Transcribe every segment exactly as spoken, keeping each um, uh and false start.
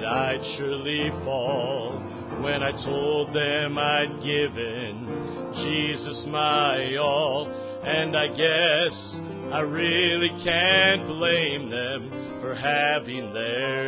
I'd surely fall when I told them I'd given Jesus my all. And I guess I really can't blame them for having their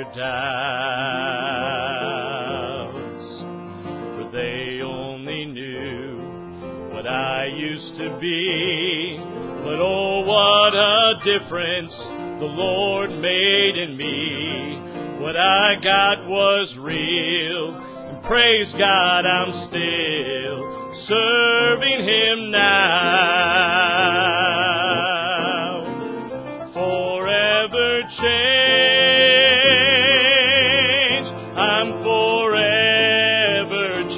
doubts, for they only knew what I used to be. But oh, what a difference the Lord made in me. What I got was real, and praise God I'm still serving Him now. Forever changed, I'm forever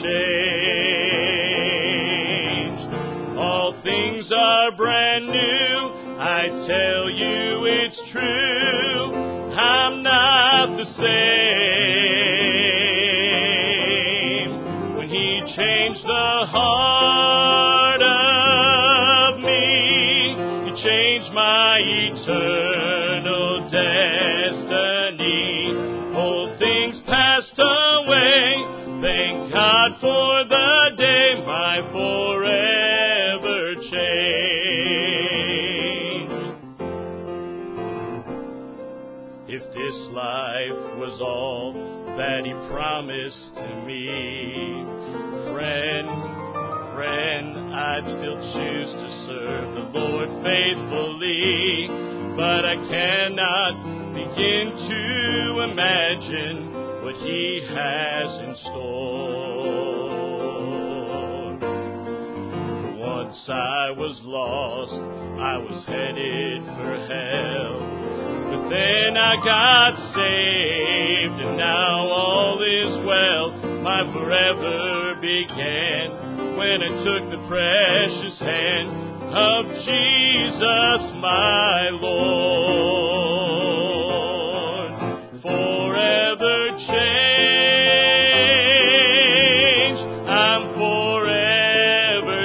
changed. All things are brand new, I tell you it's true. I'm not the same. When He changed the heart of me, He changed my eternal destiny. Old things passed away, thank God for the day my forever changed. If this life was all that He promised to me, friend, friend, I'd still choose to serve the Lord faithfully. But I cannot begin to imagine what He has in store. For once I was lost, I was headed for hell. But then I got saved, and now all is well. My forever began when I took the precious hand of Jesus, my Lord. Forever changed, I'm forever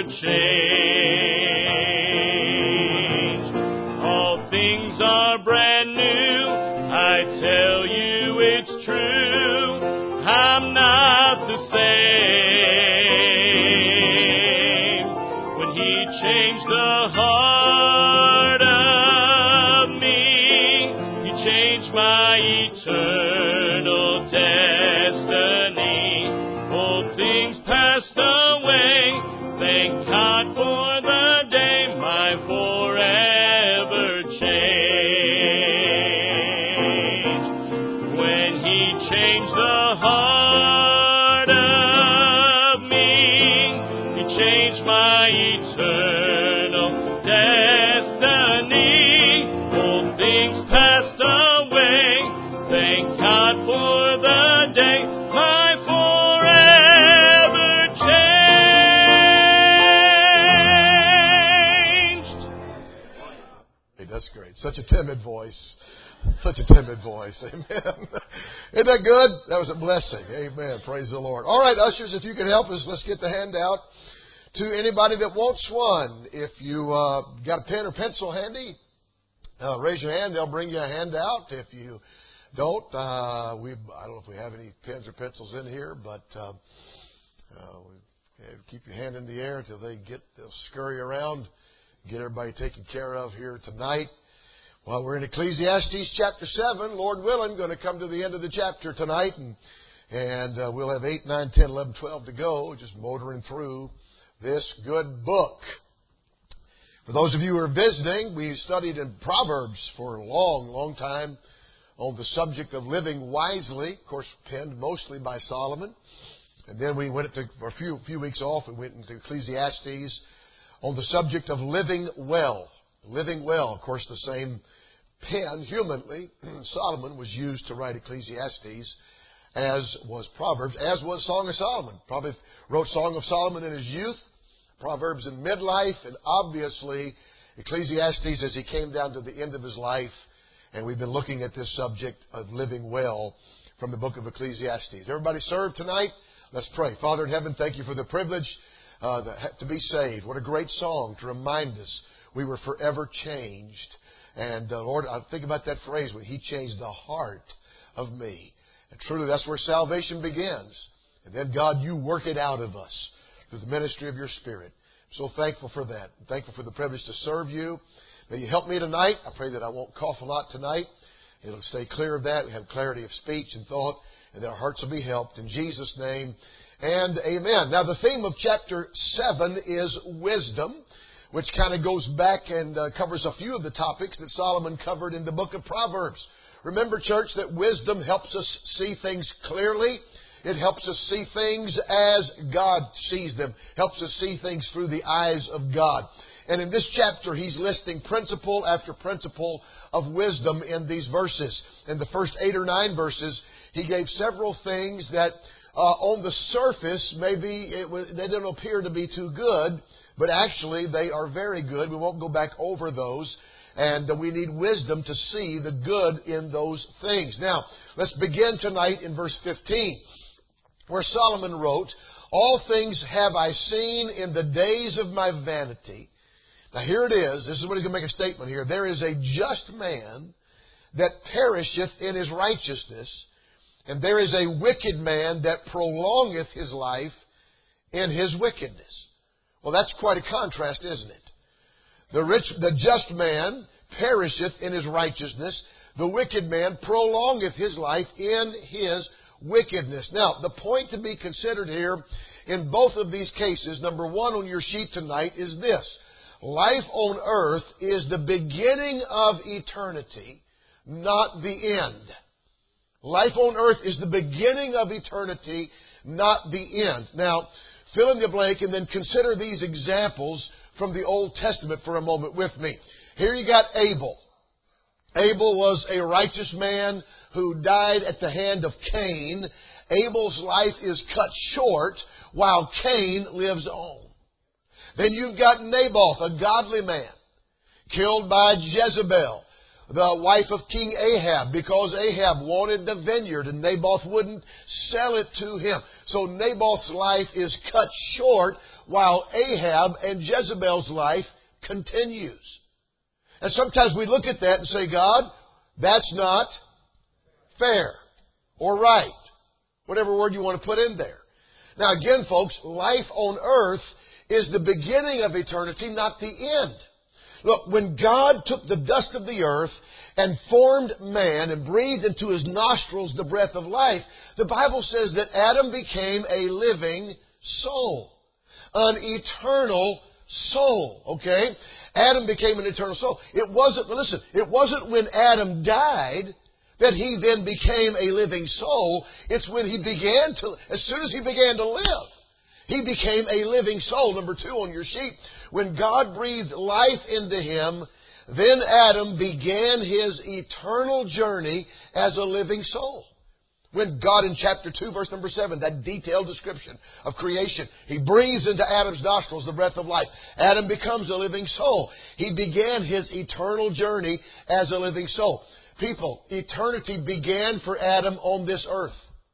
changed. All things are brand new, I tell you it's true. I'm not the same. When He changed the heart of me, He changed my eternal destiny. Old things passed away, thank God for the day my forever changed. When He changed the heart of me, He changed my eternal destiny. Old things passed away, thank God for the day my forever changed. Hey, that's great. Such a timid voice. Such a timid voice. Amen. Isn't that good? That was a blessing. Amen. Praise the Lord. All right, ushers, if you can help us, let's get the handout to anybody that wants one. If you uh, got a pen or pencil handy, uh, raise your hand. They'll bring you a handout. If you don't, uh, we I don't know if we have any pens or pencils in here, but uh, uh, we, okay, keep your hand in the air until they get they'll scurry around, get everybody taken care of here tonight. Well, we're in Ecclesiastes chapter seven. Lord willing, going to come to the end of the chapter tonight, and and uh, we'll have eight, nine, ten, eleven, twelve to go, just motoring through this good book. For those of you who are visiting, we studied in Proverbs for a long, long time on the subject of living wisely, of course, penned mostly by Solomon. And then we went to, for a few, few weeks off, we went into Ecclesiastes on the subject of living well. Living well, of course, the same pen, humanly, Solomon was used to write Ecclesiastes, as was Proverbs, as was Song of Solomon. Probably wrote Song of Solomon in his youth, Proverbs in midlife, and obviously Ecclesiastes as he came down to the end of his life. And we've been looking at this subject of living well from the book of Ecclesiastes. Everybody served tonight? Let's pray. Father in heaven, thank you for the privilege uh, to be saved. What a great song to remind us we were forever changed. And uh, Lord, I think about that phrase when He changed the heart of me. And truly, that's where salvation begins. And then, God, you work it out of us through the ministry of your Spirit. I'm so thankful for that. I'm thankful for the privilege to serve you. May you help me tonight. I pray that I won't cough a lot tonight. It'll stay clear of that. We have clarity of speech and thought, and that our hearts will be helped. In Jesus' name, and amen. Now, the theme of chapter seven is wisdom, which kind of goes back and uh, covers a few of the topics that Solomon covered in the book of Proverbs. Remember, church, that wisdom helps us see things clearly. It helps us see things as God sees them. Helps us see things through the eyes of God. And in this chapter, he's listing principle after principle of wisdom in these verses. In the first eight or nine verses, he gave several things that uh, on the surface, maybe it was, they don't appear to be too good, but actually they are very good. We won't go back over those. And uh, we need wisdom to see the good in those things. Now, let's begin tonight in verse fifteen, where Solomon wrote, "All things have I seen in the days of my vanity." Now here it is. This is what he's going to make a statement here. "There is a just man that perisheth in his righteousness, and there is a wicked man that prolongeth his life in his wickedness." Well, that's quite a contrast, isn't it? The rich, the just man perisheth in his righteousness. The wicked man prolongeth his life in his wickedness. Now, the point to be considered here in both of these cases, number one on your sheet tonight, is this. Life on earth is the beginning of eternity, not the end. Life on earth is the beginning of eternity, not the end. Now, fill in the blank and then consider these examples from the Old Testament for a moment with me. Here you got Abel. Abel was a righteous man who died at the hand of Cain. Abel's life is cut short while Cain lives on. Then you've got Naboth, a godly man, killed by Jezebel, the wife of King Ahab, because Ahab wanted the vineyard and Naboth wouldn't sell it to him. So Naboth's life is cut short while Ahab and Jezebel's life continues. And sometimes we look at that and say, God, that's not fair or right. Whatever word you want to put in there. Now again, folks, life on earth is the beginning of eternity, not the end. Look, when God took the dust of the earth and formed man and breathed into his nostrils the breath of life, the Bible says that Adam became a living soul. An eternal soul, okay? Adam became an eternal soul. It wasn't, listen, it wasn't when Adam died that he then became a living soul. It's when he began to, as soon as he began to live, he became a living soul. Number two on your sheet. When God breathed life into him, then Adam began his eternal journey as a living soul. When God in chapter two, verse number seven, that detailed description of creation, He breathes into Adam's nostrils the breath of life. Adam becomes a living soul. He began his eternal journey as a living soul. People, eternity began for Adam on this earth.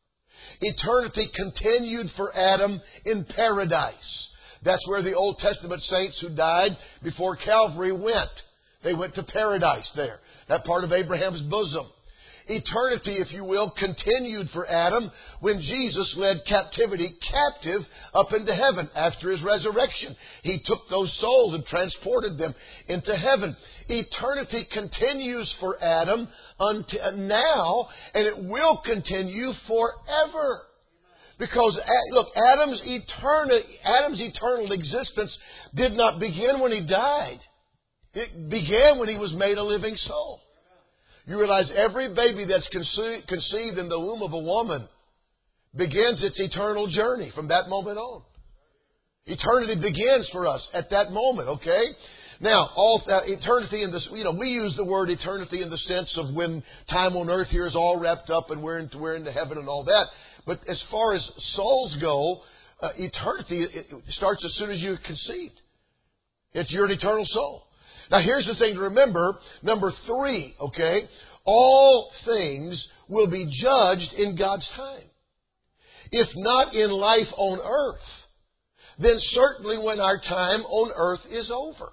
Eternity continued for Adam in paradise. That's where the Old Testament saints who died before Calvary went. They went to paradise there. That part of Abraham's bosom. Eternity, if you will, continued for Adam when Jesus led captivity captive up into heaven after His resurrection. He took those souls and transported them into heaven. Eternity continues for Adam until now, and it will continue forever. Because, look, Adam's eternal, Adam's eternal existence did not begin when he died. It began when he was made a living soul. You realize every baby that's conce- conceived in the womb of a woman begins its eternal journey from that moment on. Eternity begins for us at that moment, okay? Now, all uh, eternity in this, you know, we use the word eternity in the sense of when time on earth here is all wrapped up and we're into, we're into heaven and all that. But as far as souls go, uh, eternity it, it starts as soon as you're conceived. It's your eternal soul. Now, here's the thing to remember. Number three, okay? All things will be judged in God's time. If not in life on earth, then certainly when our time on earth is over.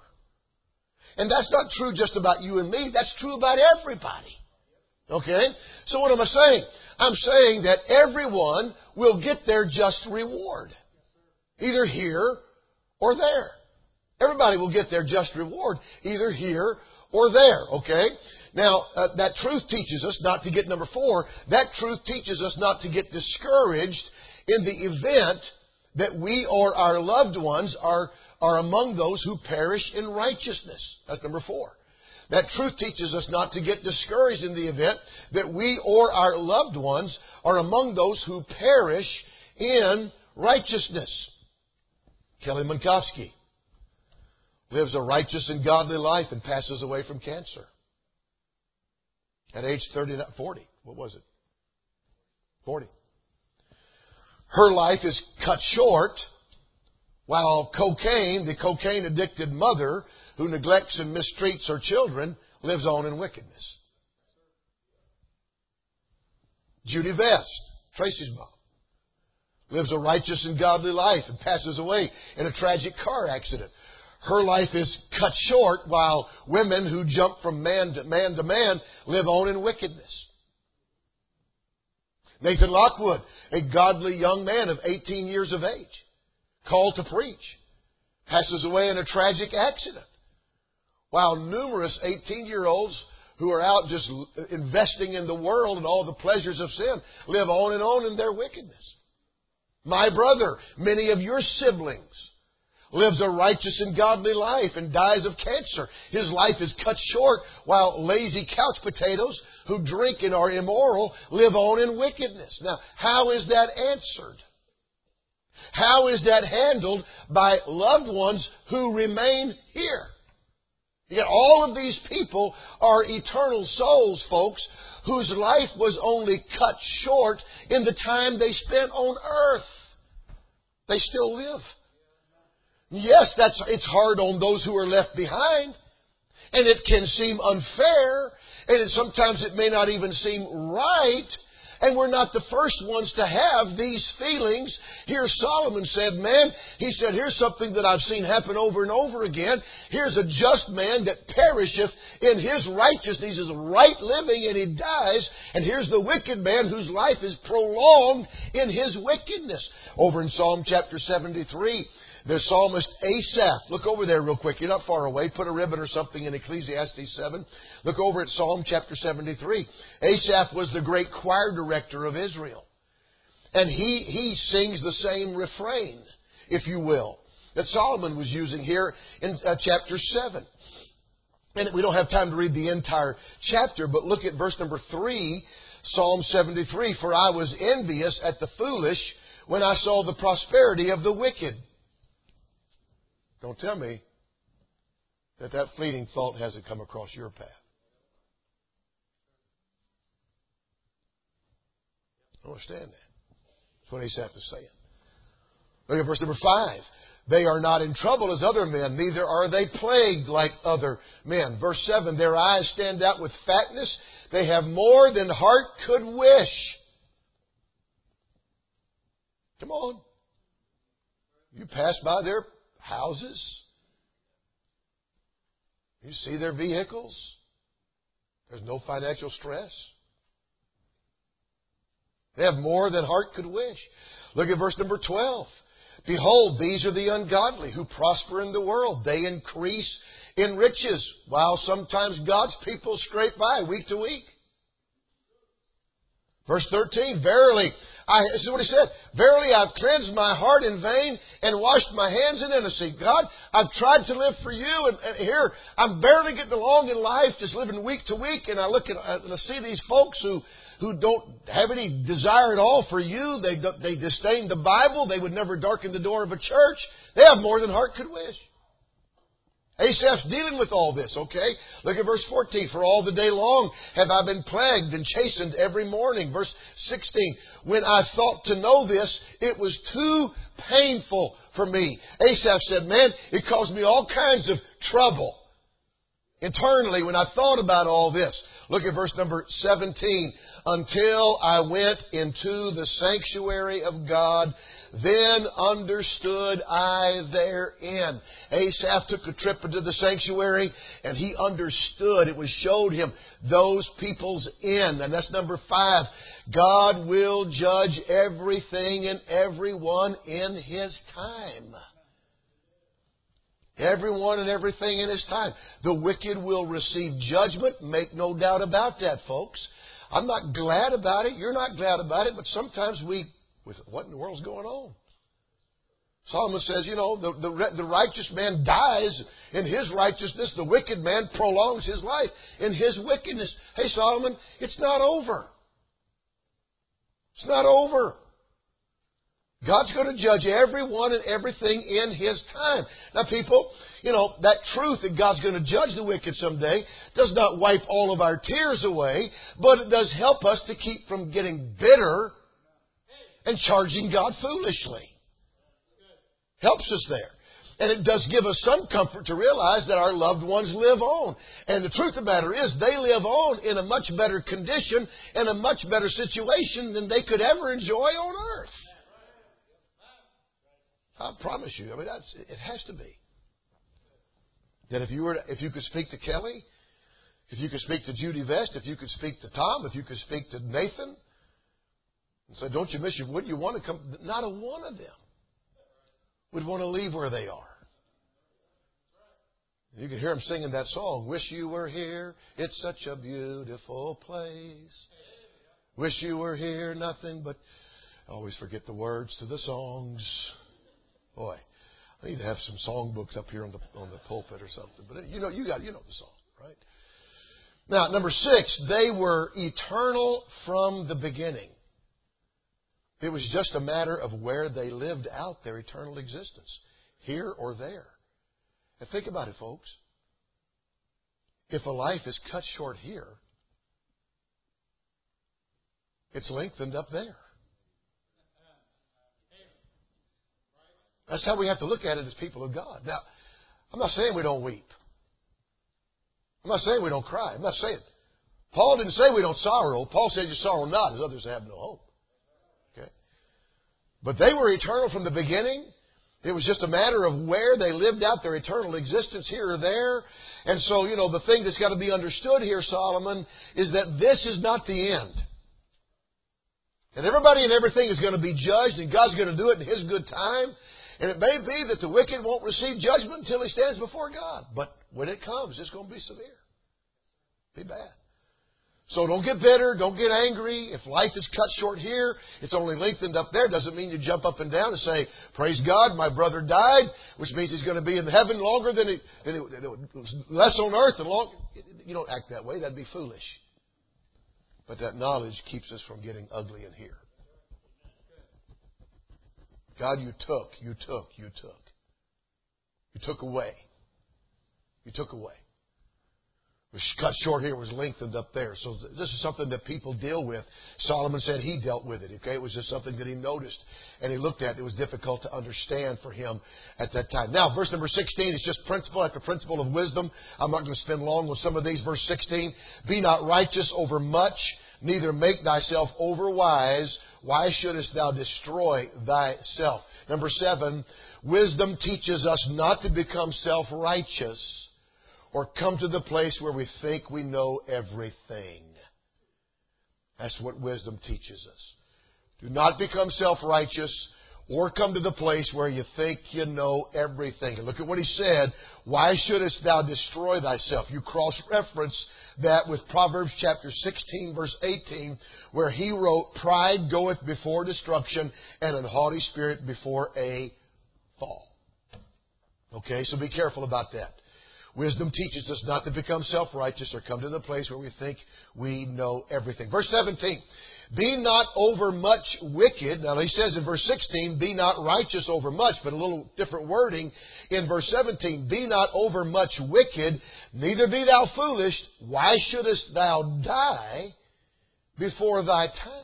And that's not true just about you and me. That's true about everybody. Okay? So what am I saying? I'm saying that everyone will get their just reward. Either here or there. Everybody will get their just reward. Either here or there. Okay? Now, uh, that truth teaches us not to get, number four, that truth teaches us not to get discouraged in the event that we or our loved ones are, are among those who perish in righteousness. That's number four. That truth teaches us not to get discouraged in the event that we or our loved ones are among those who perish in righteousness. Kelly Minkowski lives a righteous and godly life and passes away from cancer. At age thirty, forty. What was it? forty. Her life is cut short while cocaine, the cocaine-addicted mother who neglects and mistreats her children, lives on in wickedness. Judy Vest, Tracy's mom, lives a righteous and godly life and passes away in a tragic car accident. Her life is cut short while women who jump from man to man to man live on in wickedness. Nathan Lockwood, a godly young man of eighteen years of age, called to preach, passes away in a tragic accident. While numerous eighteen-year-olds who are out just investing in the world and all the pleasures of sin live on and on in their wickedness. My brother, many of your siblings, lives a righteous and godly life and dies of cancer. His life is cut short while lazy couch potatoes who drink and are immoral live on in wickedness. Now, how is that answered? How is that handled by loved ones who remain here? Yet all of these people are eternal souls, folks, whose life was only cut short in the time they spent on earth. They still live. Yes, that's it's hard on those who are left behind. And it can seem unfair. And it, sometimes it may not even seem right. And we're not the first ones to have these feelings. Here Solomon said, man, he said, here's something that I've seen happen over and over again. Here's a just man that perisheth in his righteousness, his right living, and he dies. And here's the wicked man whose life is prolonged in his wickedness. Over in Psalm chapter seventy-three, the psalmist Asaph. Look over there real quick. You're not far away. Put a ribbon or something in Ecclesiastes seven. Look over at Psalm chapter seventy-three. Asaph was the great choir director of Israel. And he, he sings the same refrain, if you will, that Solomon was using here in uh, chapter seven. And we don't have time to read the entire chapter, but look at verse number three, Psalm seventy-three. For I was envious at the foolish when I saw the prosperity of the wicked. Don't tell me that that fleeting thought hasn't come across your path. I understand that. That's what Asaph is saying. Look at verse number five. They are not in trouble as other men, neither are they plagued like other men. Verse seven. Their eyes stand out with fatness. They have more than heart could wish. Come on. You pass by their houses. You see their vehicles. There's no financial stress. They have more than heart could wish. Look at verse number twelve. Behold, these are the ungodly who prosper in the world. They increase in riches, while sometimes God's people scrape by week to week. Verse thirteen, verily, I, this is what he said, verily I've cleansed my heart in vain and washed my hands in innocency. God, I've tried to live for you, and, and here I'm barely getting along in life, just living week to week, and I look at and I see these folks who, who don't have any desire at all for you. They, they disdain the Bible. They would never darken the door of a church. They have more than heart could wish. Asaph's dealing with all this, okay? Look at verse fourteen. For all the day long have I been plagued and chastened every morning. Verse sixteen. When I thought to know this, it was too painful for me. Asaph said, man, it caused me all kinds of trouble internally when I thought about all this. Look at verse number seventeen. until I went into the sanctuary of God. Then understood I therein. Asaph took a trip into the sanctuary and he understood. It was showed him those people's in. And that's number five. God will judge everything and everyone in His time. Everyone and everything in His time. The wicked will receive judgment. Make no doubt about that, folks. I'm not glad about it. You're not glad about it. But sometimes we, with what in the world's going on? Solomon says, you know, the, the, the righteous man dies in his righteousness. The wicked man prolongs his life in his wickedness. Hey, Solomon, it's not over. It's not over. God's going to judge everyone and everything in His time. Now, people, you know, that truth that God's going to judge the wicked someday does not wipe all of our tears away, but it does help us to keep from getting bitter and charging God foolishly. Helps us there. And it does give us some comfort to realize that our loved ones live on. And the truth of the matter is they live on in a much better condition and a much better situation than they could ever enjoy on earth. I promise you. I mean, that's, it has to be. That if you were, to, if you could speak to Kelly, if you could speak to Judy Vest, if you could speak to Tom, if you could speak to Nathan, and say, "Don't you miss your? Wouldn't you want to come?" Not a one of them would want to leave where they are. You can hear them singing that song. Wish you were here. It's such a beautiful place. Wish you were here. Nothing but. I always forget the words to the songs. Boy, I need to have some songbooks up here on the on the pulpit or something. But you know, you got you know the song, right? Now, number six, they were eternal from the beginning. It was just a matter of where they lived out their eternal existence, here or there. And think about it, folks. If a life is cut short here, it's lengthened up there. That's how we have to look at it as people of God. Now, I'm not saying we don't weep. I'm not saying we don't cry. I'm not saying. Paul didn't say we don't sorrow. Paul said you sorrow not as others have no hope. Okay? But they were eternal from the beginning. It was just a matter of where they lived out their eternal existence, here or there. And so, you know, the thing that's got to be understood here, Solomon, is that this is not the end. And everybody and everything is going to be judged, and God's going to do it in His good time. And it may be that the wicked won't receive judgment until he stands before God. But when it comes, it's going to be severe. Be bad. So don't get bitter. Don't get angry. If life is cut short here, it's only lengthened up there. Doesn't mean you jump up and down and say, "Praise God, my brother died," which means he's going to be in heaven longer than it, than it less on earth and long. You don't act that way. That'd be foolish. But that knowledge keeps us from getting ugly in here. God, you took, you took, you took. You took away. You took away. It was cut short here, it was lengthened up there. So this is something that people deal with. Solomon said he dealt with it. Okay, it was just something that he noticed and he looked at. It was difficult to understand for him at that time. Now, verse number sixteen is just principle after principle of wisdom. I'm not going to spend long with some of these. Verse sixteen, "Be not righteous over much, neither make thyself overwise. Why shouldest thou destroy thyself?" Number seven, wisdom teaches us not to become self-righteous or come to the place where we think we know everything. That's what wisdom teaches us. Do not become self-righteous or come to the place where you think you know everything. And look at what he said. Why shouldest thou destroy thyself? You cross-reference that with Proverbs chapter sixteen, verse eighteen, where he wrote, "Pride goeth before destruction, and an haughty spirit before a fall." Okay, so be careful about that. Wisdom teaches us not to become self-righteous or come to the place where we think we know everything. Verse seventeen, "Be not over much wicked." Now he says in verse sixteen, "Be not righteous over much," but a little different wording in verse seventeen. "Be not over much wicked, neither be thou foolish. Why shouldest thou die before thy time?"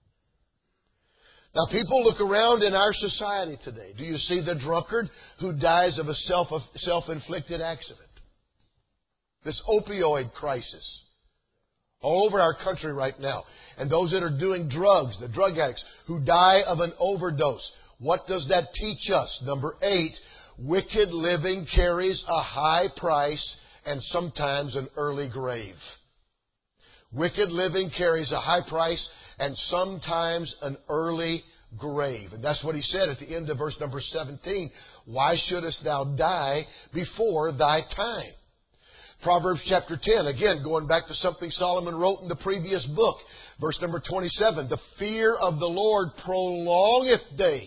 Now people look around in our society today. Do you see the drunkard who dies of a self, self-inflicted accident? This opioid crisis. all over our country right now. And those that are doing drugs, the drug addicts who die of an overdose. What does that teach us? Number eight, wicked living carries a high price and sometimes an early grave. Wicked living carries a high price and sometimes an early grave. And that's what he said at the end of verse number seventeen. Why shouldest thou die before thy time? Proverbs chapter ten, again, going back to something Solomon wrote in the previous book. Verse number twenty-seven, the fear of the Lord prolongeth days,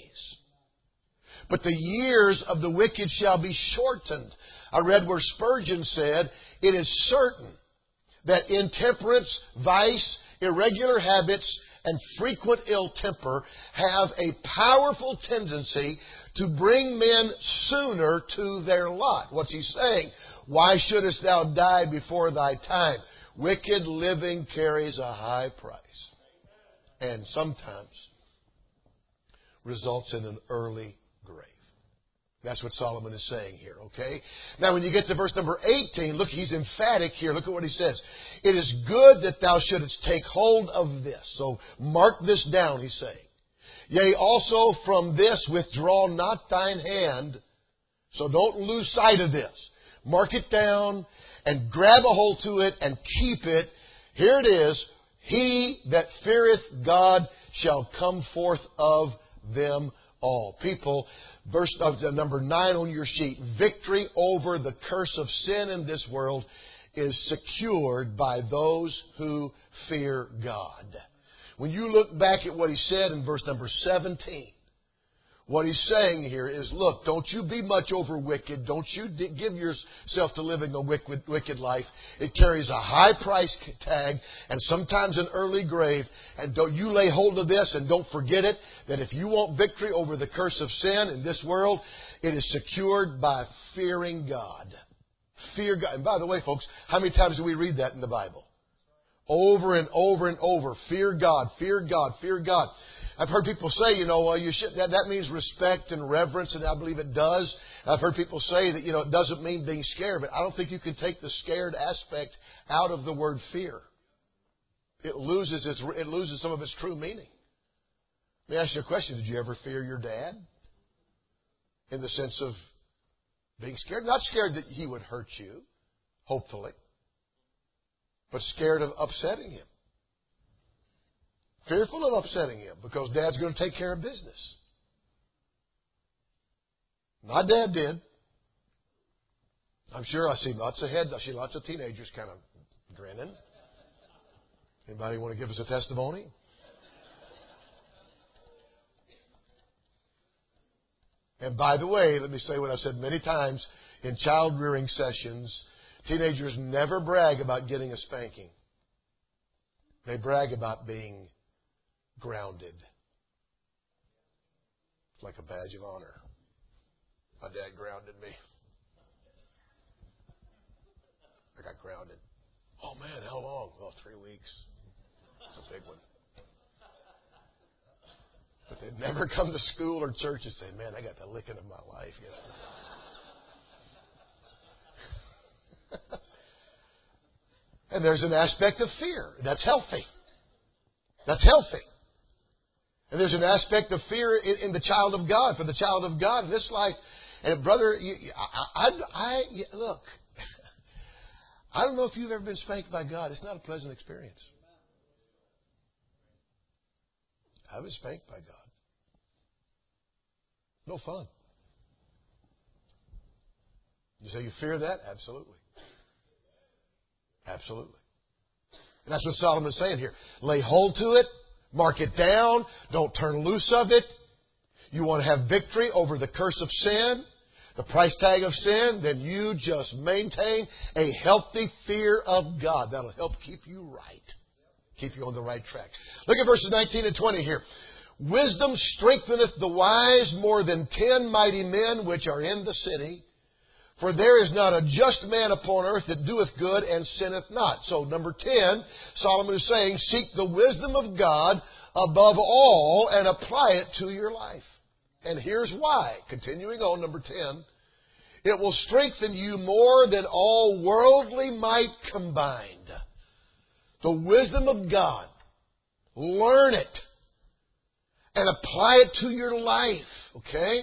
but the years of the wicked shall be shortened. I read where Spurgeon said, it is certain that intemperance, vice, irregular habits, and frequent ill temper have a powerful tendency to bring men sooner to their lot. What's he saying? Why shouldest thou die before thy time? Wicked living carries a high price and sometimes results in an early grave. That's what Solomon is saying here, okay? Now, when you get to verse number eighteen, look, he's emphatic here. Look at what he says. It is good that thou shouldest take hold of this. So, mark this down, he's saying. Yea, also from this withdraw not thine hand. So don't lose sight of this. Mark it down and grab a hold to it and keep it. Here it is. He that feareth God shall come forth of them all. People, verse of number nine on your sheet. Victory over the curse of sin in this world is secured by those who fear God. When you look back at what he said in verse number seventeen, what he's saying here is, look, don't you be much over wicked. Don't you give yourself to living a wicked, wicked life. It carries a high price tag and sometimes an early grave. And don't you lay hold of this and don't forget it, that if you want victory over the curse of sin in this world, it is secured by fearing God. Fear God. And by the way, folks, how many times do we read that in the Bible? Over and over and over. Fear God, fear God, fear God. I've heard people say, you know, well, you should, that, that means respect and reverence, and I believe it does. I've heard people say that, you know, it doesn't mean being scared, but I don't think you can take the scared aspect out of the word fear. It loses its, it loses some of its true meaning. Let me ask you a question. Did you ever fear your dad? In the sense of being scared? Not scared that he would hurt you, hopefully, but scared of upsetting him. Fearful of upsetting him because Dad's going to take care of business. My dad did. I'm sure I see lots of heads. I see lots of teenagers kind of grinning. Anybody want to give us a testimony? And by the way, let me say what I've said many times in child rearing sessions. Teenagers never brag about getting a spanking. They brag about being grounded. It's like a badge of honor. My dad grounded me. I got grounded. Oh man, how long? Well, three weeks. It's a big one. But they'd never come to school or church and say, man, I got the licking of my life yesterday. And there's an aspect of fear. That's healthy. That's healthy. And there's an aspect of fear in, in the child of God, for the child of God in this life. And brother, you, I, I, I, look, I don't know if you've ever been spanked by God. It's not a pleasant experience. I've been spanked by God. No fun. You say you fear that? Absolutely. Absolutely. And that's what Solomon's saying here. Lay hold to it. Mark it down. Don't turn loose of it. You want to have victory over the curse of sin, the price tag of sin, then you just maintain a healthy fear of God. That'll help keep you right. Keep you on the right track. Look at verses nineteen and twenty here. Wisdom strengtheneth the wise more than ten mighty men which are in the city. For there is not a just man upon earth that doeth good and sinneth not. So, number ten, Solomon is saying, seek the wisdom of God above all and apply it to your life. And here's why. Continuing on, number ten, it will strengthen you more than all worldly might combined. the wisdom of God. Learn it. And apply it to your life. Okay?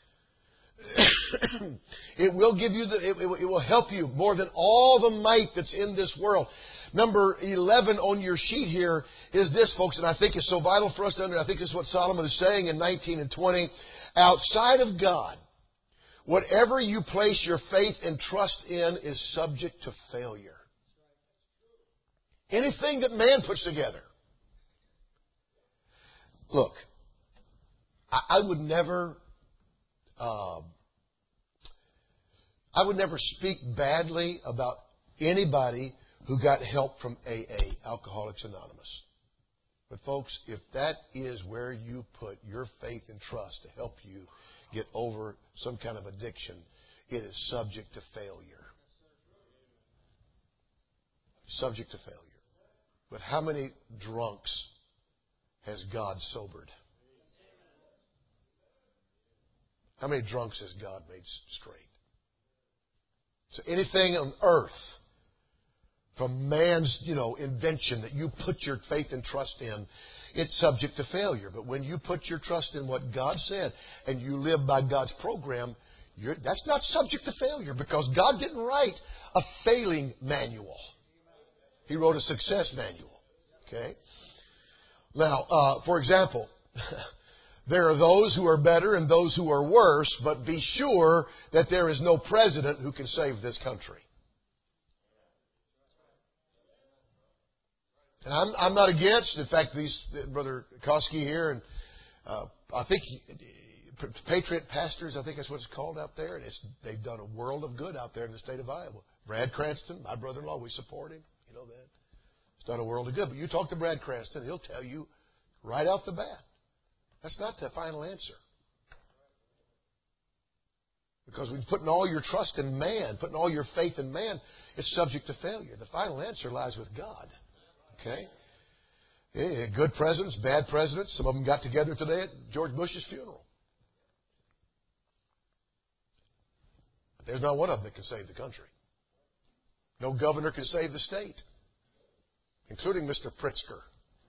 It will give you the, it, it will help you more than all the might that's in this world. Number eleven on your sheet here is this, folks, and I think it's so vital for us to understand. I think this is what Solomon is saying in nineteen and twenty. Outside of God, whatever you place your faith and trust in is subject to failure. Anything that man puts together. Look, I, I would never... Uh, I would never speak badly about anybody who got help from A A, Alcoholics Anonymous. But folks, if that is where you put your faith and trust to help you get over some kind of addiction, it is subject to failure. Subject to failure. But how many drunks has God sobered? How many drunks has God made straight? So anything on earth from man's, you know, invention that you put your faith and trust in, it's subject to failure. But when you put your trust in what God said and you live by God's program, you're, that's not subject to failure because God didn't write a failing manual. He wrote a success manual. Okay? Now, uh, for example, there are those who are better and those who are worse, but be sure that there is no president who can save this country. And I'm, I'm not against, in fact, these Brother Koski here, and uh, I think Patriot Pastors, I think that's what it's called out there, and it's, they've done a world of good out there in the state of Iowa. Brad Cranston, my brother-in-law, we support him. You know that. It's done a world of good. But you talk to Brad Cranston, he'll tell you right off the bat, that's not the final answer. Because when putting all your trust in man, putting all your faith in man, it's subject to failure. The final answer lies with God. Okay? Yeah, good presidents, bad presidents. Some of them got together today at George Bush's funeral. But there's not one of them that can save the country. No governor can save the state, including Mister Pritzker.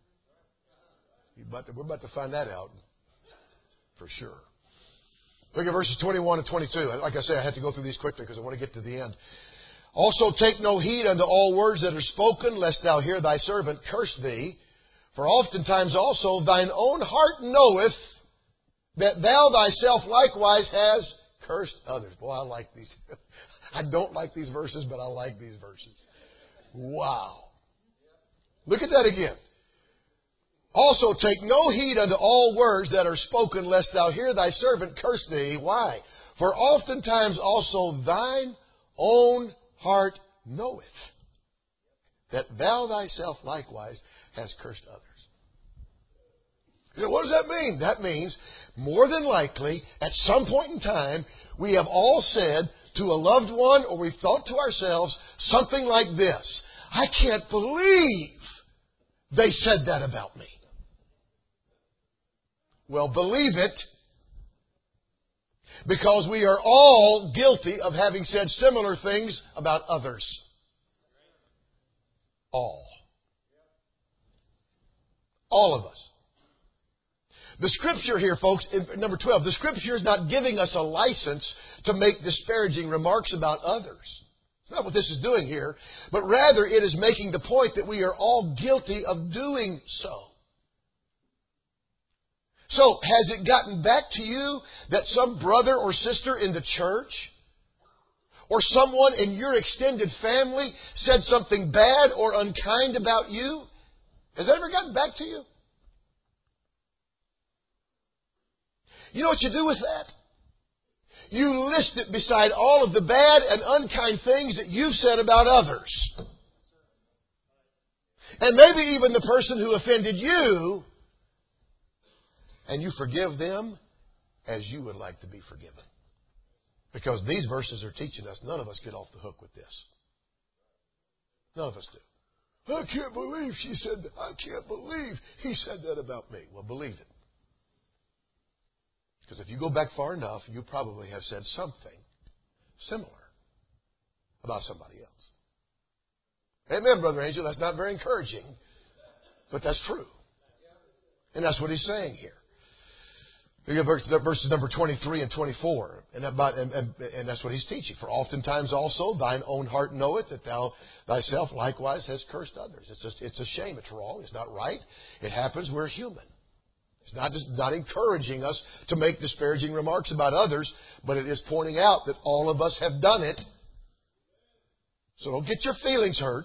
We're about to find that out for sure. Look at verses twenty-one and twenty-two. Like I say, I had to go through these quickly because I want to get to the end. Also take no heed unto all words that are spoken, lest thou hear thy servant curse thee. For oftentimes also thine own heart knoweth that thou thyself likewise has cursed others. Boy, I like these. I don't like these verses, but I like these verses. Wow. Look at that again. Also take no heed unto all words that are spoken, lest thou hear thy servant curse thee. Why? For oftentimes also thine own heart knoweth that thou thyself likewise hast cursed others. You know, what does that mean? That means, more than likely, at some point in time, we have all said to a loved one, or we've thought to ourselves, something like this: I can't believe they said that about me. Well, believe it, because we are all guilty of having said similar things about others. All. All of us. The Scripture here, folks, in number twelve, the Scripture is not giving us a license to make disparaging remarks about others. It's not what this is doing here, but rather it is making the point that we are all guilty of doing so. So, has it gotten back to you that some brother or sister in the church or someone in your extended family said something bad or unkind about you? Has that ever gotten back to you? You know what you do with that? You list it beside all of the bad and unkind things that you've said about others. And maybe even the person who offended you, and you forgive them as you would like to be forgiven. Because these verses are teaching us, none of us get off the hook with this. None of us do. I can't believe she said that. I can't believe he said that about me. Well, believe it. Because if you go back far enough, you probably have said something similar about somebody else. Amen, Brother Angel. That's not very encouraging. But that's true. And that's what he's saying here. We get verses number twenty-three and twenty-four. And, about, and, and, and that's what he's teaching. For oftentimes also thine own heart knoweth that thou thyself likewise hast cursed others. It's just, it's a shame. It's wrong. It's not right. It happens. We're human. It's not just not encouraging us to make disparaging remarks about others, but it is pointing out that all of us have done it. So don't get your feelings hurt.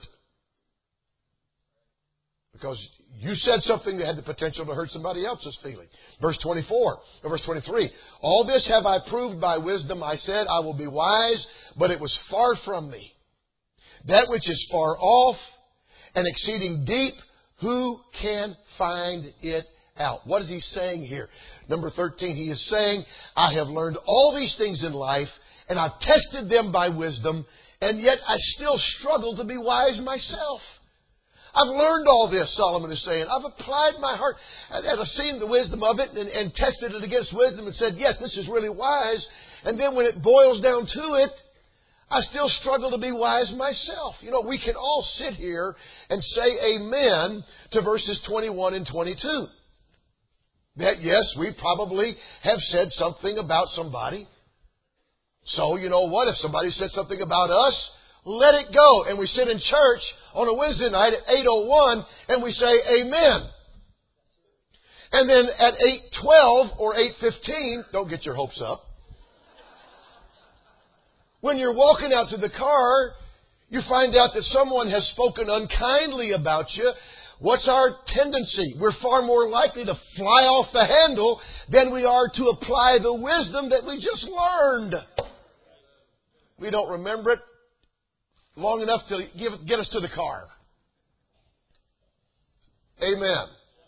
Because you said something that had the potential to hurt somebody else's feeling. Verse twenty-four, or verse twenty-three. All this have I proved by wisdom. I said, I will be wise, but it was far from me. That which is far off and exceeding deep, who can find it out? What is he saying here? Number thirteen, he is saying, I have learned all these things in life, and I've tested them by wisdom, and yet I still struggle to be wise myself. I've learned all this, Solomon is saying. I've applied my heart and I've seen the wisdom of it and, and tested it against wisdom and said, yes, this is really wise. And then when it boils down to it, I still struggle to be wise myself. You know, we can all sit here and say amen to verses twenty-one and twenty-two. That, yes, we probably have said something about somebody. So, you know what? If somebody said something about us, let it go. And we sit in church on a Wednesday night at eight oh one and we say amen. And then at eight twelve or eight fifteen, don't get your hopes up. When you're walking out to the car, you find out that someone has spoken unkindly about you. What's our tendency? We're far more likely to fly off the handle than we are to apply the wisdom that we just learned. We don't remember it long enough to give, get us to the car. Amen.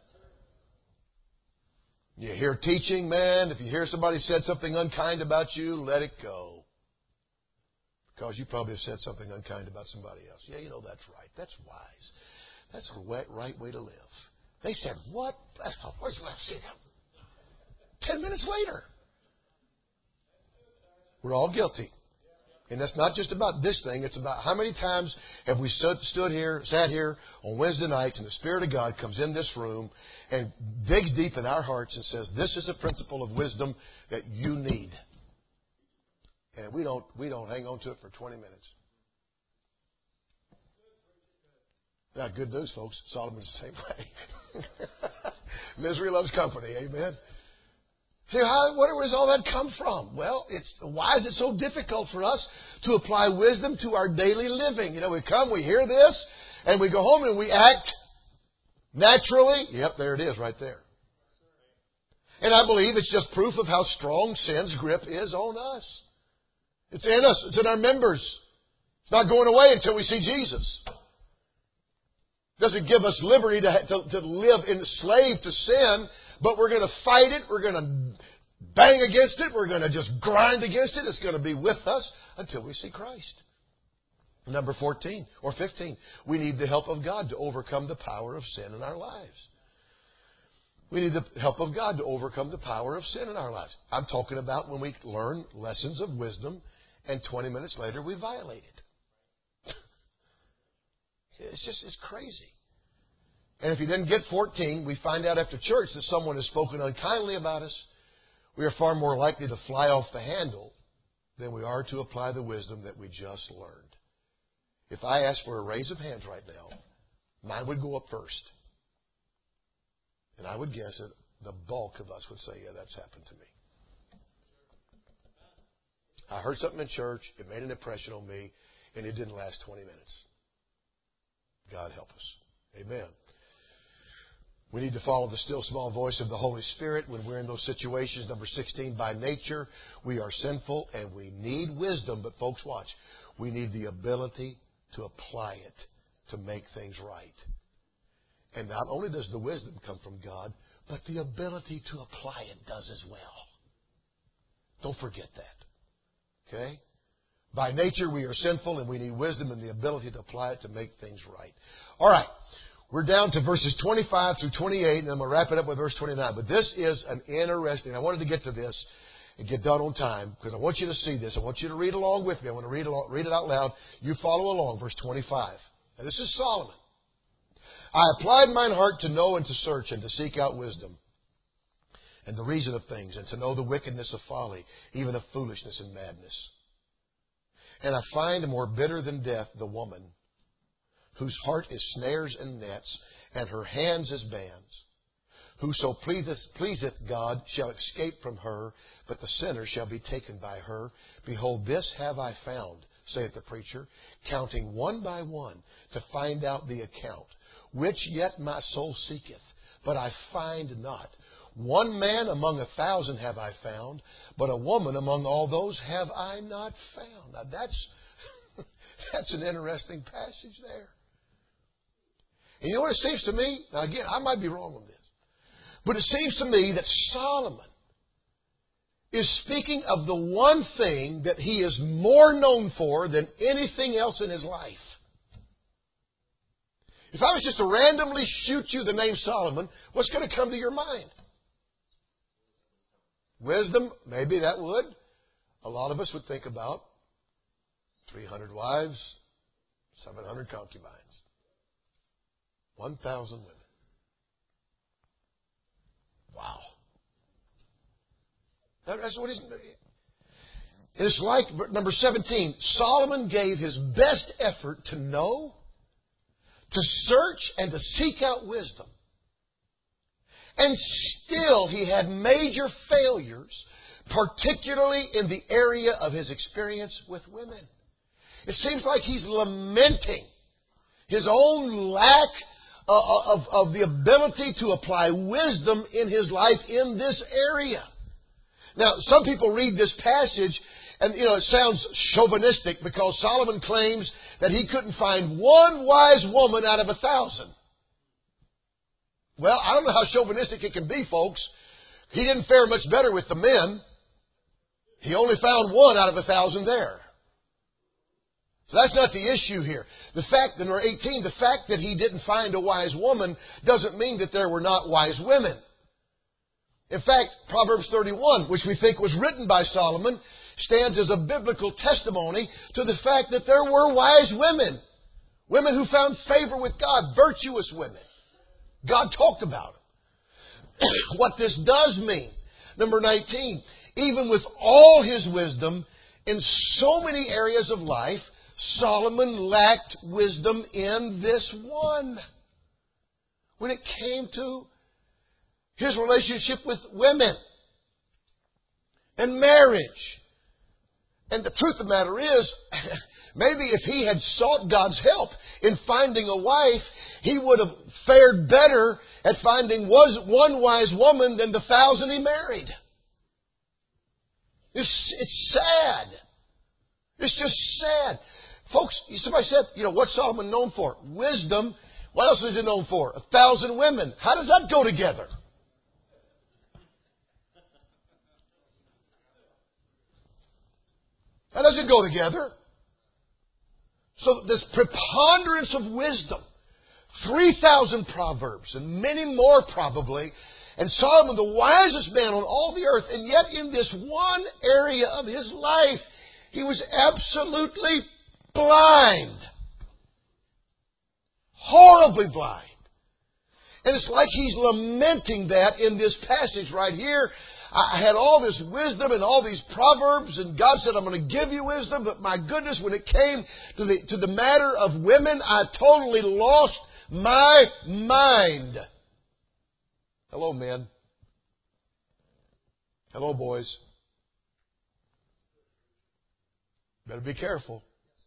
You hear teaching, man. If you hear somebody said something unkind about you, let it go. Because you probably have said something unkind about somebody else. Yeah, you know, that's right. That's wise. That's the right way to live. They said, what? Where'd you see that? Ten minutes later. We're all guilty. And that's not just about this thing. It's about how many times have we stood, stood here, sat here on Wednesday nights, and the Spirit of God comes in this room and digs deep in our hearts and says, this is a principle of wisdom that you need. And we don't, we don't hang on to it for twenty minutes. Now, good news, folks. Solomon's the same way. Misery loves company. Amen. See, how, where does all that come from? Well, it's, why is it so difficult for us to apply wisdom to our daily living? You know, we come, we hear this, and we go home and we act naturally. Yep, there it is right there. And I believe it's just proof of how strong sin's grip is on us. It's in us. It's in our members. It's not going away until we see Jesus. It doesn't give us liberty to, to, to live enslaved to sin, but we're going to fight it. We're going to bang against it. We're going to just grind against it. It's going to be with us until we see Christ. Number fourteen or fifteen, we need the help of God to overcome the power of sin in our lives. We need the help of God to overcome the power of sin in our lives. I'm talking about when we learn lessons of wisdom and twenty minutes later we violate it. It's just, it's crazy. And if you didn't get fourteen, we find out after church that someone has spoken unkindly about us. We are far more likely to fly off the handle than we are to apply the wisdom that we just learned. If I asked for a raise of hands right now, mine would go up first. And I would guess that the bulk of us would say, yeah, that's happened to me. I heard something in church, it made an impression on me, and it didn't last twenty minutes. God help us. Amen. We need to follow the still small voice of the Holy Spirit when we're in those situations. Number sixteen, by nature, we are sinful and we need wisdom. But folks, watch. We need the ability to apply it to make things right. And not only does the wisdom come from God, but the ability to apply it does as well. Don't forget that. Okay? By nature, we are sinful and we need wisdom and the ability to apply it to make things right. All right. We're down to verses twenty-five through twenty-eight, and I'm going to wrap it up with verse twenty-nine. But this is an interesting, I wanted to get to this and get done on time because I want you to see this. I want you to read along with me. I want to read, along, read it out loud. You follow along, verse twenty-five. And this is Solomon. I applied mine heart to know and to search and to seek out wisdom and the reason of things, and to know the wickedness of folly, even of foolishness and madness. And I find more bitter than death the woman whose heart is snares and nets, and her hands as bands. Whoso pleaseth, pleaseth God shall escape from her, but the sinner shall be taken by her. Behold, this have I found, saith the preacher, counting one by one to find out the account, which yet my soul seeketh, but I find not. One man among a thousand have I found, but a woman among all those have I not found. Now that's, that's an interesting passage there. And you know what it seems to me? Now again, I might be wrong on this. But it seems to me that Solomon is speaking of the one thing that he is more known for than anything else in his life. If I was just to randomly shoot you the name Solomon, what's going to come to your mind? Wisdom, maybe that would. A lot of us would think about three hundred wives, seven hundred concubines, one thousand women. Wow. That's what he's... And it's like number seventeen. Solomon gave his best effort to know, to search, and to seek out wisdom. And still he had major failures, particularly in the area of his experience with women. It seems like he's lamenting his own lack of, of the ability to apply wisdom in his life in this area. Now, some people read this passage and, you know, it sounds chauvinistic because Solomon claims that he couldn't find one wise woman out of a thousand. Well, I don't know how chauvinistic it can be, folks. He didn't fare much better with the men. He only found one out of a thousand there. So that's not the issue here. The fact, number eighteen, the fact that he didn't find a wise woman doesn't mean that there were not wise women. In fact, Proverbs thirty-one, which we think was written by Solomon, stands as a biblical testimony to the fact that there were wise women. Women who found favor with God, virtuous women. God talked about it. What this does mean, number nineteen, even with all his wisdom in so many areas of life, Solomon lacked wisdom in this one. When it came to his relationship with women and marriage. And the truth of the matter is, maybe if he had sought God's help in finding a wife, he would have fared better at finding one wise woman than the thousand he married. It's, it's sad. It's just sad. Folks, somebody said, you know, what's Solomon known for? Wisdom. What else is he known for? A thousand women. How does that go together? That doesn't go together. So this preponderance of wisdom, three thousand proverbs and many more probably, and Solomon, the wisest man on all the earth, and yet in this one area of his life, he was absolutely blind. Horribly blind. And it's like he's lamenting that in this passage right here. I had all this wisdom and all these proverbs, and God said, I'm going to give you wisdom, but my goodness, when it came to the, to the matter of women, I totally lost my mind. Hello, men. Hello, boys. Better be careful.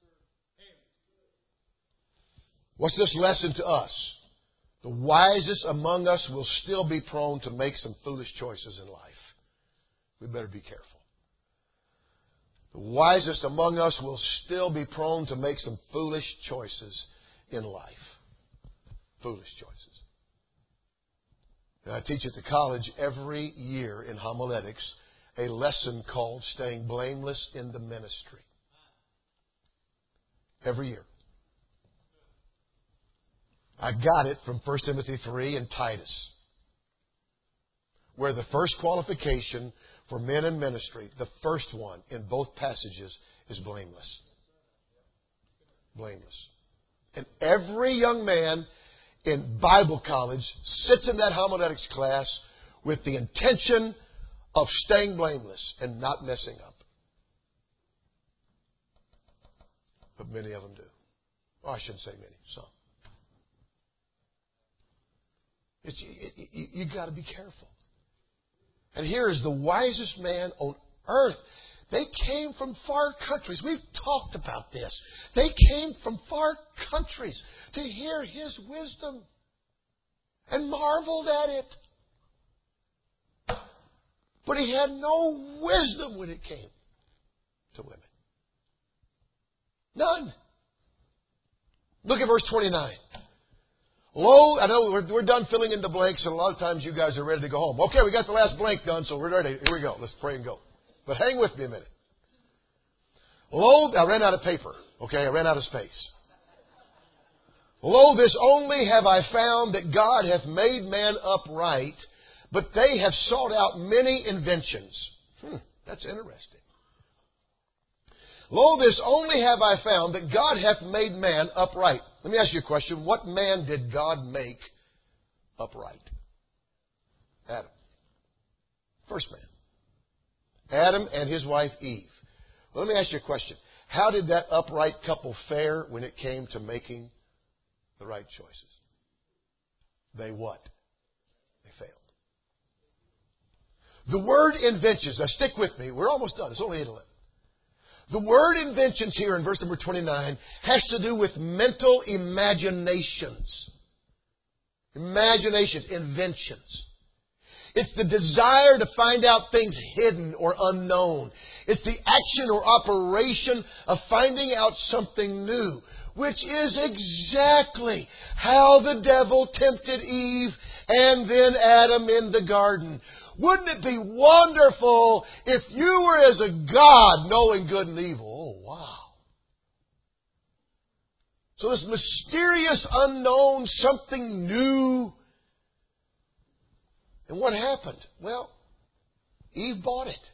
What's this lesson to us? The wisest among us will still be prone to make some foolish choices in life. We better be careful. The wisest among us will still be prone to make some foolish choices in life. Foolish choices. And I teach at the college every year in homiletics a lesson called Staying Blameless in the Ministry. Every year. I got it from First Timothy three and Titus, where the first qualification for men in ministry, the first one in both passages, is blameless. Blameless. And every young man in Bible college sits in that homiletics class with the intention of staying blameless and not messing up. But many of them do. Oh, I shouldn't say many, some. It's, you you, you got to be careful. And here is the wisest man on earth. They came from far countries. We've talked about this. They came from far countries to hear His wisdom and marveled at it. But He had no wisdom when it came to women. None. Look at verse twenty-nine. Lo, I know we're, we're done filling in the blanks, and a lot of times you guys are ready to go home. Okay, we got the last blank done, so we're ready. Here we go. Let's pray and go. But hang with me a minute. Lo, I ran out of paper. Okay, I ran out of space. Lo, this only have I found, that God hath made man upright, but they have sought out many inventions. Hmm, that's interesting. Lo, this only have I found, that God hath made man upright. Let me ask you a question. What man did God make upright? Adam. First man. Adam and his wife Eve. Well, let me ask you a question. How did that upright couple fare when it came to making the right choices? They what? They failed. The word inventions. Now stick with me. We're almost done. It's only eight eleven. The word inventions here in verse number twenty-nine has to do with mental imaginations. Imaginations, inventions. It's the desire to find out things hidden or unknown. It's the action or operation of finding out something new, which is exactly how the devil tempted Eve and then Adam in the garden. Wouldn't it be wonderful if you were as a God knowing good and evil? Oh, wow. So this mysterious unknown, something new. And what happened? Well, Eve bought it.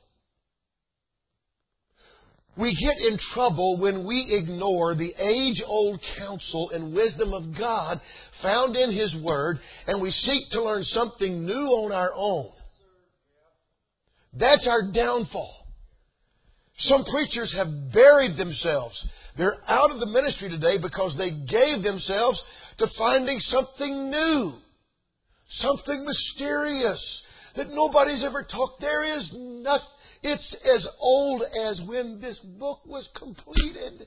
We get in trouble when we ignore the age-old counsel and wisdom of God found in His Word, and we seek to learn something new on our own. That's our downfall. Some preachers have buried themselves. They're out of the ministry today because they gave themselves to finding something new. Something mysterious that nobody's ever talked. There is nothing. It's as old as when this book was completed.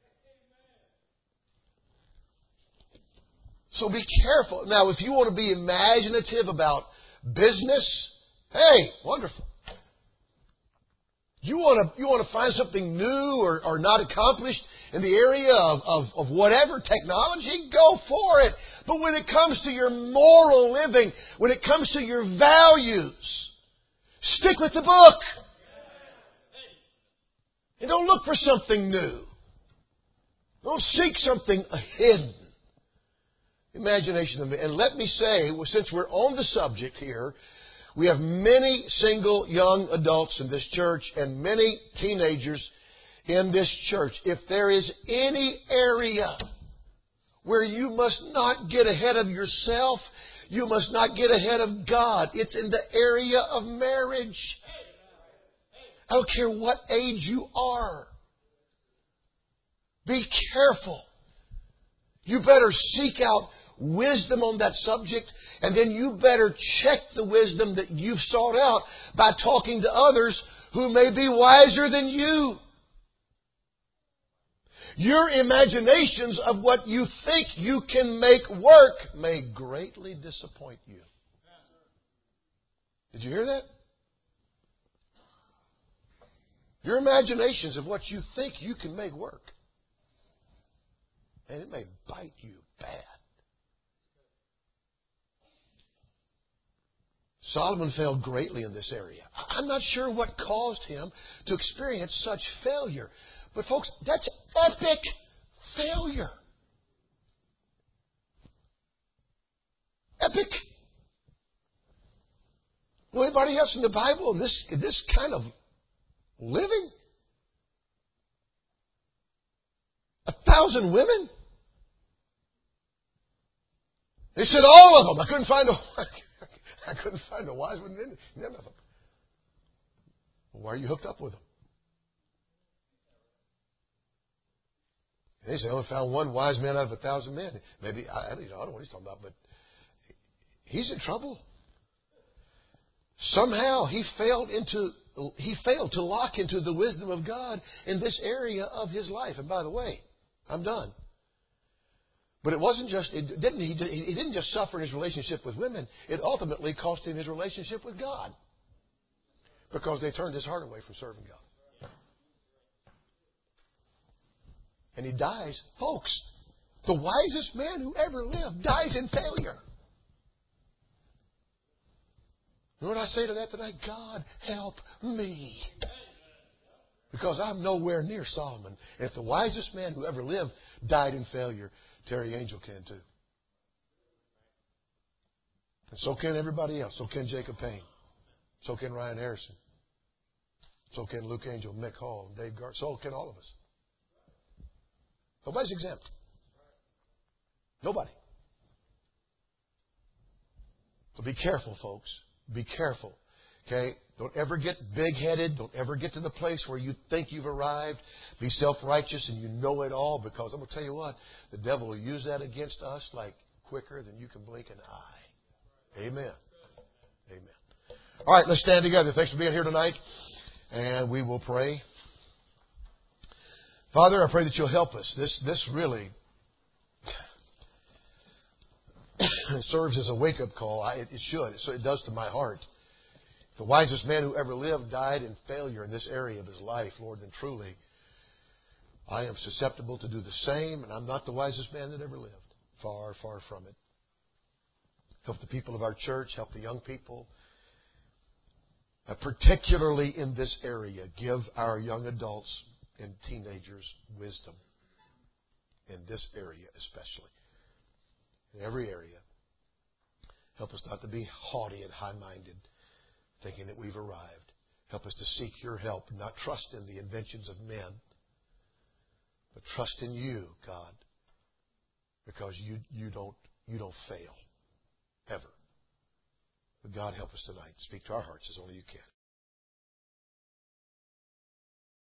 So be careful. Now, if you want to be imaginative about business, hey, wonderful. You want to you want to find something new or, or not accomplished in the area of, of, of whatever technology, go for it. But when it comes to your moral living, when it comes to your values, stick with the book. And don't look for something new. Don't seek something hidden. Imagination. And let me say, well, since we're on the subject here, we have many single young adults in this church and many teenagers in this church. If there is any area where you must not get ahead of yourself, you must not get ahead of God, it's in the area of marriage. I don't care what age you are. Be careful. You better seek out wisdom on that subject, and then you better check the wisdom that you've sought out by talking to others who may be wiser than you. Your imaginations of what you think you can make work may greatly disappoint you. Did you hear that? Your imaginations of what you think you can make work, and it may bite you bad. Solomon failed greatly in this area. I'm not sure what caused him to experience such failure. But folks, that's epic failure. Epic. Well, anybody else in the Bible in this, in this kind of living? A thousand women? He said, all of them. I couldn't find a, I couldn't find a wise one in none of them. Well, why are you hooked up with them? He said, I only found one wise man out of a thousand men. Maybe, I, I don't know what he's talking about, but he's in trouble. Somehow he failed into, he failed to lock into the wisdom of God in this area of his life. And by the way, I'm done. But it wasn't just, it didn't, he, he didn't just suffer in his relationship with women. It ultimately cost him his relationship with God. Because they turned his heart away from serving God. And he dies. Folks, the wisest man who ever lived dies in failure. You know what I say to that tonight? God, help me. Because I'm nowhere near Solomon. And if the wisest man who ever lived died in failure, Terry Angel can too. And so can everybody else. So can Jacob Payne. So can Ryan Harrison. So can Luke Angel, Mick Hall, Dave Gart. So can all of us. Nobody's exempt. Nobody. So be careful, folks. Be careful. Okay? Don't ever get big-headed. Don't ever get to the place where you think you've arrived. Be self-righteous and you know it all, because I'm going to tell you what, the devil will use that against us like quicker than you can blink an eye. Amen. Amen. All right, let's stand together. Thanks for being here tonight. And we will pray. Father, I pray that you'll help us. This, this really serves as a wake-up call. I, it should. So it does to my heart. The wisest man who ever lived died in failure in this area of his life, Lord, then truly I am susceptible to do the same, and I'm not the wisest man that ever lived. Far, far from it. Help the people of our church, help the young people. Uh, particularly in this area, give our young adults and teenagers wisdom. In this area especially. In every area. Help us not to be haughty and high-minded, thinking that we've arrived. Help us to seek your help, not trust in the inventions of men, but trust in you, God, because you, you don't you don't fail, ever. But God, help us tonight. Speak to our hearts as only you can.